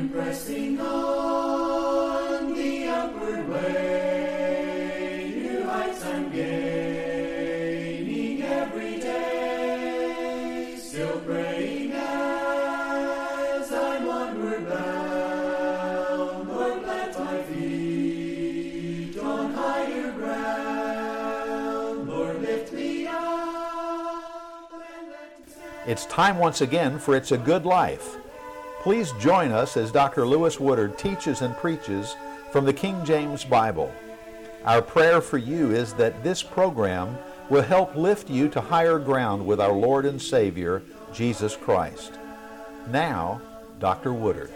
pressing on the upward way, new heights I'm gaining every day, still praying as I'm onward bound. Lord, plant my feet on higher ground. Lord, lift me up and let me stand. It's time once again for It's a Good Life. Please join us as Dr. Lewis Woodard teaches and preaches from the King James Bible. Our prayer for you is that this program will help lift you to higher ground with our Lord and Savior, Jesus Christ. Now, Dr. Woodard.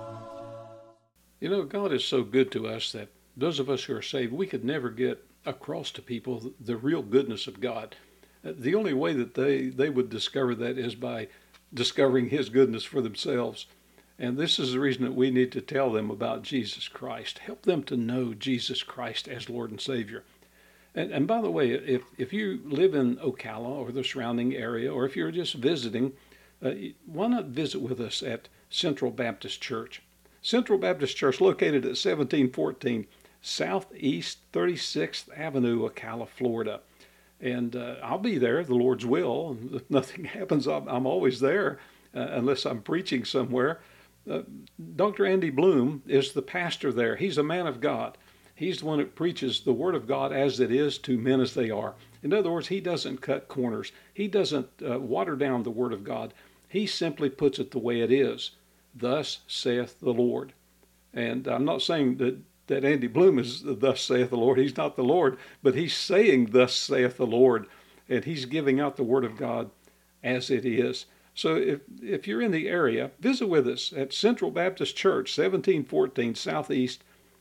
You know, God is so good to us that those of us who are saved, we could never get across to people the real goodness of God. The only way that they would discover that is by discovering His goodness for themselves. And this is the reason that we need to tell them about Jesus Christ. Help them to know Jesus Christ as Lord and Savior. And by the way, if you live in Ocala or the surrounding area, or if you're just visiting, why not visit with us at Central Baptist Church? Central Baptist Church, located at 1714 Southeast 36th Avenue, Ocala, Florida. And I'll be there, the Lord's will. If nothing happens, I'm always there, unless I'm preaching somewhere. Dr. Andy Bloom is the pastor there. He's a man of God. He's the one that preaches the Word of God as it is to men as they are. In other words, he doesn't cut corners. He doesn't water down the Word of God. He simply puts it the way it is. Thus saith the Lord. And I'm not saying that Andy Bloom is thus saith the Lord. He's not the Lord, but he's saying thus saith the Lord, and he's giving out the Word of God as it is. So if you're in the area, visit with us at Central Baptist Church, 1714 Southeast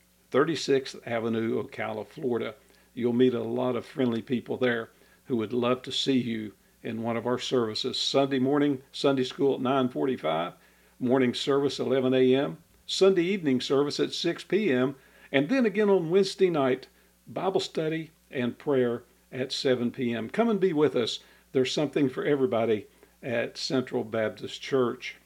36th Avenue, Ocala, Florida. You'll meet a lot of friendly people there who would love to see you in one of our services. Sunday morning, Sunday school at 9:45, morning service 11 a.m., Sunday evening service at 6 p.m., and then again on Wednesday night, Bible study and prayer at 7 p.m. Come and be with us. There's something for everybody at Central Baptist Church.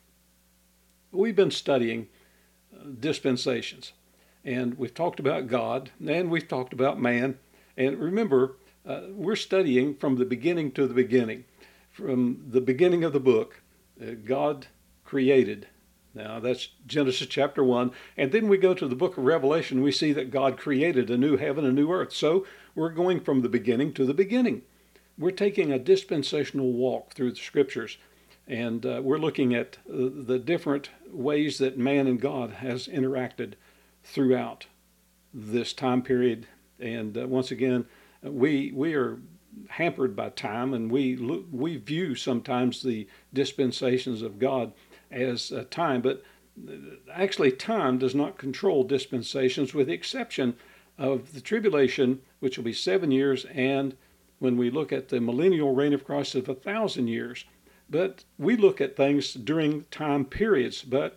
We've been studying dispensations, and we've talked about God, and we've talked about man. And remember, we're studying from the beginning to the beginning. From the beginning of the book, God created. Now, that's Genesis chapter 1. And then we go to the book of Revelation. We see that God created a new heaven, a new earth. So we're going from the beginning to the beginning. We're taking a dispensational walk through the Scriptures. And we're looking at the different ways that man and God has interacted throughout this time period. And once again, we are hampered by time, and we view sometimes the dispensations of God as time, but actually time does not control dispensations, with the exception of the tribulation, which will be 7 years, and when we look at the millennial reign of Christ of 1,000 years. But we look at things during time periods, but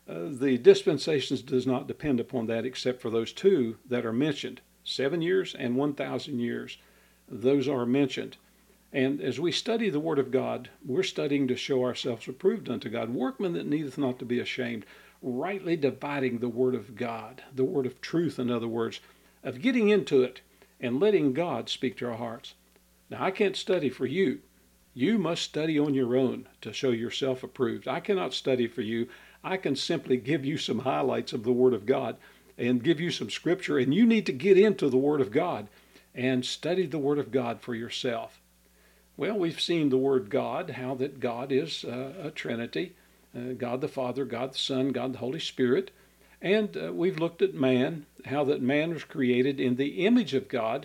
the dispensations does not depend upon that, except for those two that are mentioned, 7 years and 1,000 years. Those are mentioned. And as we study the Word of God, we're studying to show ourselves approved unto God, workmen that needeth not to be ashamed, rightly dividing the Word of God, the Word of truth, in other words, of getting into it and letting God speak to our hearts. Now, I can't study for you. You must study on your own to show yourself approved. I cannot study for you. I can simply give you some highlights of the Word of God and give you some Scripture, and you need to get into the Word of God and study the Word of God for yourself. Well, we've seen the word God, how that God is a Trinity, God the Father, God the Son, God the Holy Spirit. And we've looked at man, how that man was created in the image of God.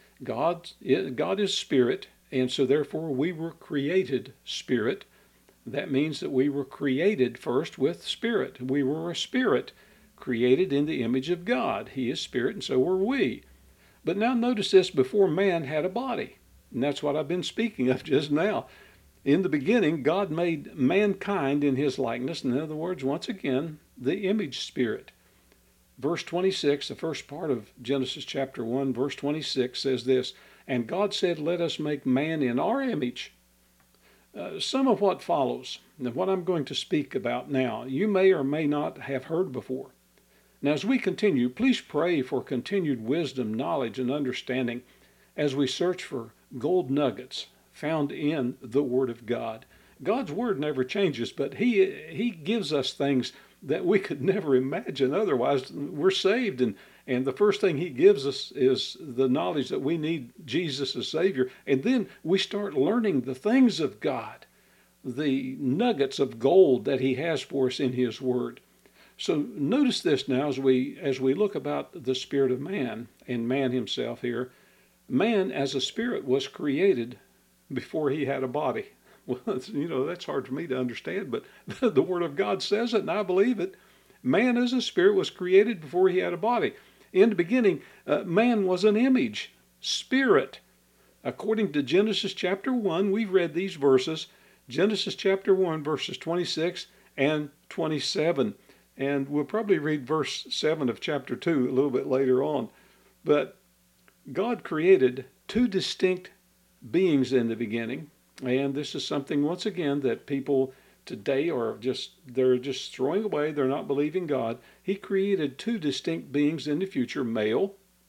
God is spirit, and so therefore we were created spirit. That means that we were created first with spirit. We were a spirit created in the image of God. He is spirit, and so were we. But now notice this, before man had a body. And that's what I've been speaking of just now. In the beginning, God made mankind in His likeness. In other words, once again, the image spirit. Verse 26, the first part of Genesis chapter 1, verse 26 says this, "And God said, let us make man in our image, Some of what follows, and what I'm going to speak about now, you may or may not have heard before. Now, as we continue, please pray for continued wisdom, knowledge, and understanding as we search for gold nuggets found in the Word of God. God's Word never changes, but He gives us things that we could never imagine otherwise. We're saved, and the first thing He gives us is the knowledge that we need Jesus as Savior. And then we start learning the things of God, the nuggets of gold that He has for us in His Word. So notice this now as we look about the spirit of man and man himself here. Man as a spirit was created before he had a body. Well, that's hard for me to understand, but the Word of God says it, and I believe it. Man as a spirit was created before he had a body. In the beginning, man was an image, spirit. According to Genesis chapter 1, we've read these verses, Genesis chapter 1, verses 26 and 27. And we'll probably read verse 7 of chapter 2 a little bit later on. But God created two distinct beings in the beginning. And this is something, once again, that people today they're just throwing away. They're not believing God. He created two distinct beings in the future, male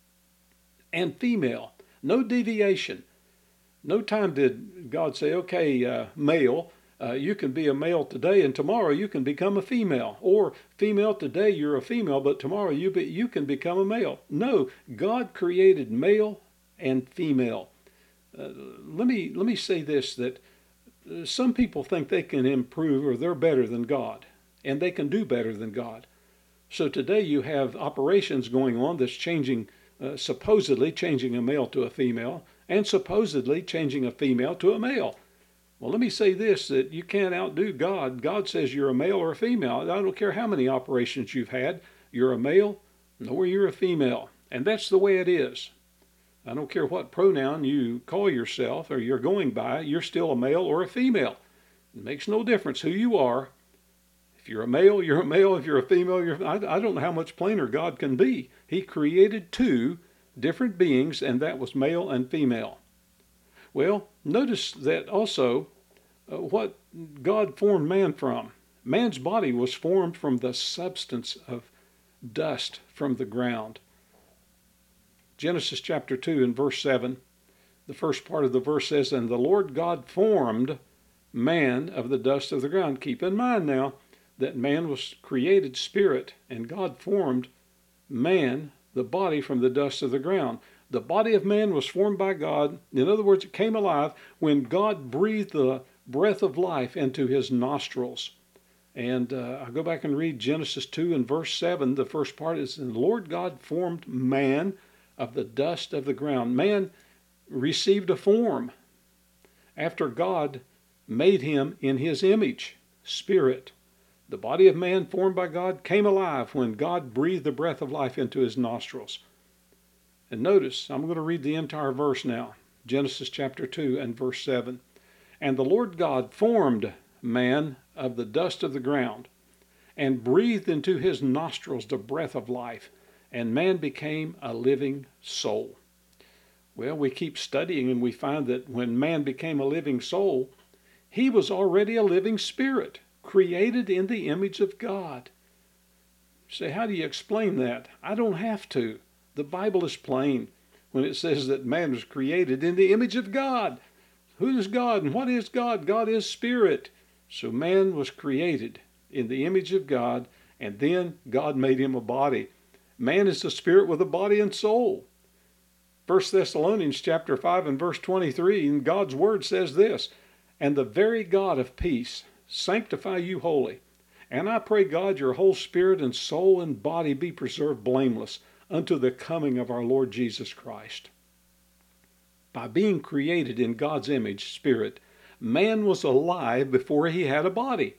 and female. No deviation. No time did God say, okay, male, you can be a male today, and tomorrow you can become a female. Or female today, you're a female, but tomorrow you can become a male. No, God created male and female. Let me say this, that some people think they can improve or they're better than God, and they can do better than God. So today you have operations going on that's changing, supposedly changing a male to a female, and supposedly changing a female to a male. Well, let me say this, that you can't outdo God. God says you're a male or a female. I don't care how many operations you've had. You're a male, nor you're a female. And that's the way it is. I don't care what pronoun you call yourself or you're going by, you're still a male or a female. It makes no difference who you are. If you're a male, you're a male. If you're a female, I don't know how much plainer God can be. He created two different beings, and that was male and female. Well, notice that also what God formed man from. Man's body was formed from the substance of dust from the ground. Genesis chapter 2 and verse 7, the first part of the verse says, and the Lord God formed man of the dust of the ground. Keep in mind now that man was created spirit, and God formed man, the body, from the dust of the ground. The body of man was formed by God. In other words, it came alive when God breathed the breath of life into his nostrils. And I'll go back and read Genesis 2 and verse 7. The first part is, and the Lord God formed man of the dust of the ground. Man received a form after God made him in his image, spirit. The body of man formed by God came alive when God breathed the breath of life into his nostrils. And notice, I'm going to read the entire verse now. Genesis chapter 2 and verse 7. And the Lord God formed man of the dust of the ground, and breathed into his nostrils the breath of life, and man became a living soul. Well, we keep studying and we find that when man became a living soul, he was already a living spirit, created in the image of God. You say, how do you explain that? I don't have to. The Bible is plain when it says that man was created in the image of God. Who is God and what is God? God is spirit. So man was created in the image of God, and then God made him a body. Man is a spirit with a body and soul. 1 Thessalonians chapter 5 and verse 23, and God's word says this, and the very God of peace sanctify you wholly. And I pray, God, your whole spirit and soul and body be preserved blameless unto the coming of our Lord Jesus Christ. By being created in God's image, spirit, man was alive before he had a body.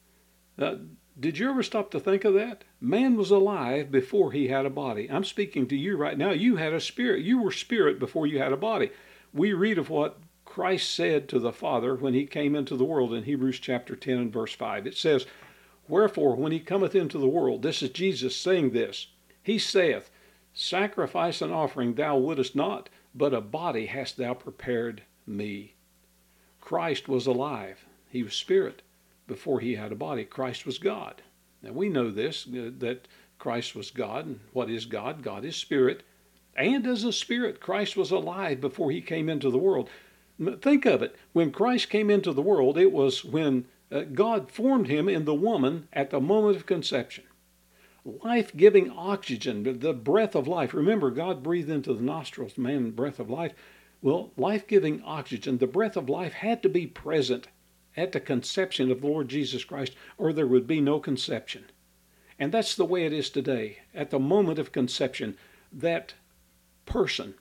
Did you ever stop to think of that? Man was alive before he had a body. I'm speaking to you right now. You had a spirit. You were spirit before you had a body. We read of what Christ said to the Father when he came into the world in Hebrews chapter 10 and verse 5. It says, wherefore, when he cometh into the world, this is Jesus saying this, he saith, sacrifice and offering thou wouldest not, but a body hast thou prepared me. Christ was alive. He was spirit before he had a body. Christ was God. Now we know this, that Christ was God. And what is God? God is spirit. And as a spirit, Christ was alive before he came into the world. Think of it. When Christ came into the world, it was when God formed him in the woman at the moment of conception. Life-giving oxygen, the breath of life. Remember, God breathed into the nostrils of man the breath of life. Well, life-giving oxygen, the breath of life had to be present at the conception of the Lord Jesus Christ, or there would be no conception. And that's the way it is today. At the moment of conception, that person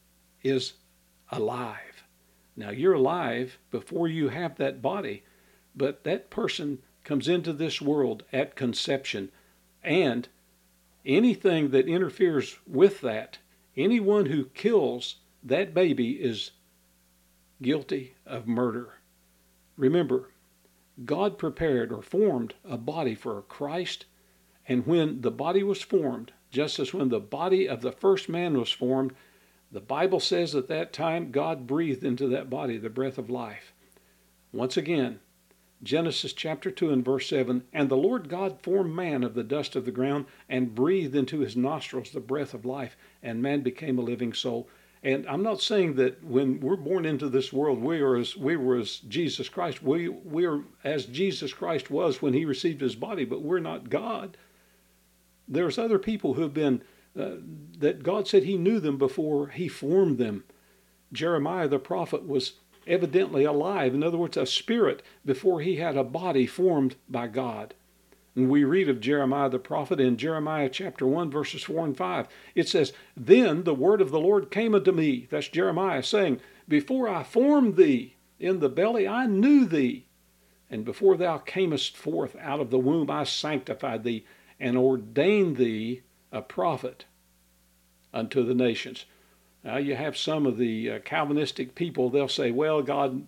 is alive. Now, you're alive before you have that body, but that person comes into this world at conception, and anything that interferes with that, anyone who kills that baby is guilty of murder. Remember, God prepared or formed a body for Christ, and when the body was formed, just as when the body of the first man was formed, the Bible says at that time God breathed into that body the breath of life. Once again, Genesis chapter 2 and verse 7, and the Lord God formed man of the dust of the ground and breathed into his nostrils the breath of life, and man became a living soul. And I'm not saying that when we're born into this world, we were as Jesus Christ. We are as Jesus Christ was when he received his body, but we're not God. There's other people who have been, that God said he knew them before he formed them. Jeremiah the prophet was evidently alive. In other words, a spirit before he had a body formed by God. And we read of Jeremiah the prophet in Jeremiah chapter 1, verses 4 and 5. It says, then the word of the Lord came unto me. That's Jeremiah saying, before I formed thee in the belly, I knew thee. And before thou camest forth out of the womb, I sanctified thee and ordained thee a prophet unto the nations. Now you have some of the Calvinistic people, they'll say, well, God,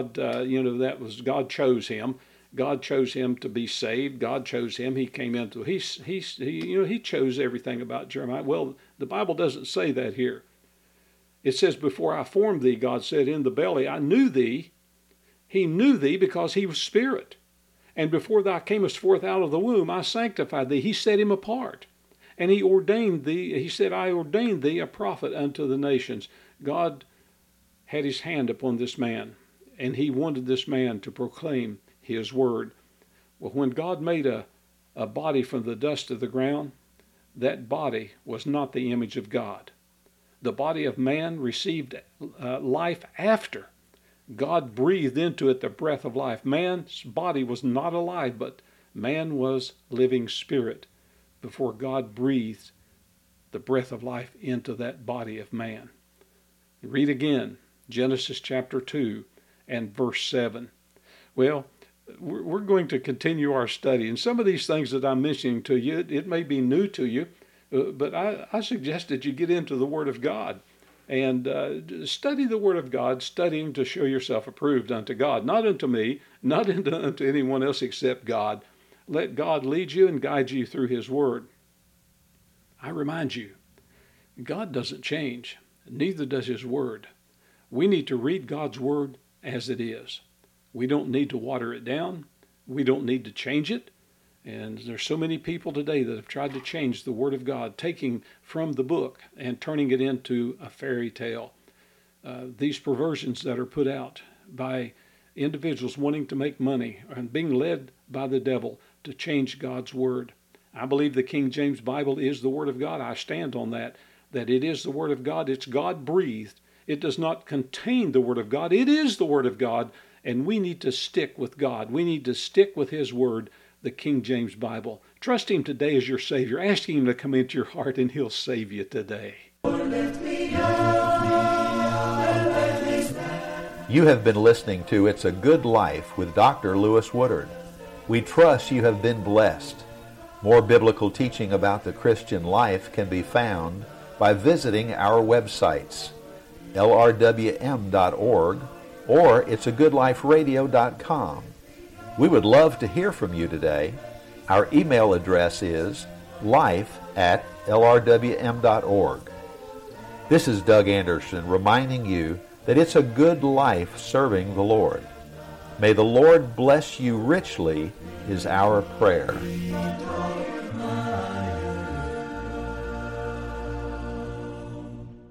that was God chose him. God chose him to be saved. God chose him. He came into he chose everything about Jeremiah. Well, the Bible doesn't say that here. It says, before I formed thee, God said, in the belly, I knew thee. He knew thee because he was spirit. And before thou camest forth out of the womb, I sanctified thee. He set him apart. And he ordained thee, he said, I ordained thee a prophet unto the nations. God had his hand upon this man, and he wanted this man to proclaim his word. Well, when God made a body from the dust of the ground, that body was not the image of God. The body of man received life after God breathed into it the breath of life. Man's body was not alive, but man was living spirit before God breathed the breath of life into that body of man. Read again, Genesis chapter 2 and verse 7. Well, we're going to continue our study. And some of these things that I'm mentioning to you, it may be new to you, but I suggest that you get into the Word of God and study the Word of God, studying to show yourself approved unto God, not unto me, not unto anyone else except God. Let God lead you and guide you through his word. I remind you, God doesn't change, neither does his word. We need to read God's word as it is. We don't need to water it down. We don't need to change it. And there's so many people today that have tried to change the word of God, taking from the book and turning it into a fairy tale. These perversions that are put out by individuals wanting to make money and being led by the devil to change God's word. I believe the King James Bible is the word of God. I stand on that it is the word of God. It's God-breathed. It does not contain the word of God. It is the word of God, and we need to stick with God. We need to stick with his word, the King James Bible. Trust him today as your Savior. Ask him to come into your heart, and he'll save you today. You have been listening to It's a Good Life with Dr. Lewis Woodard. We trust you have been blessed. More biblical teaching about the Christian life can be found by visiting our websites, lrwm.org or it'sagoodliferadio.com. We would love to hear from you today. Our email address is life@lrwm.org. This is Doug Anderson reminding you that it's a good life serving the Lord. May the Lord bless you richly is our prayer.